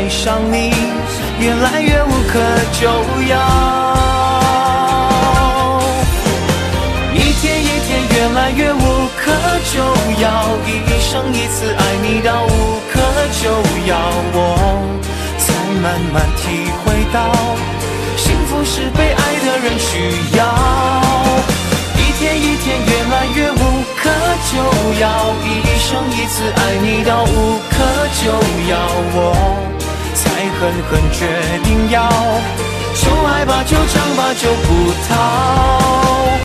爱上你，越来越无可救药。一天一天越来越无可救药，一生一次爱你到无可救药，我才慢慢体会到，幸福是被爱的人需要。一天一天越来越无可救药，一生一次爱你到无可救药，我才狠狠决定要，就爱吧，就唱吧，就不逃。